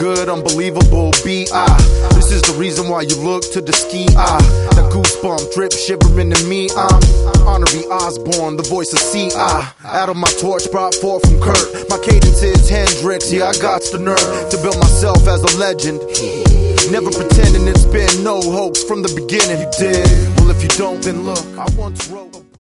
good, unbelievable B.I. This is the reason why you look to the ski. That goosebump drip shivering in me. I'm Honorary Osborne, the voice of C.I. Out of my torch brought forth from Kurt. My cadence is Hendrix, yeah, I got the nerve to build myself as a legend. Never pretending it's been no hoax from the beginning. You did, well if you don't then look, I once wrote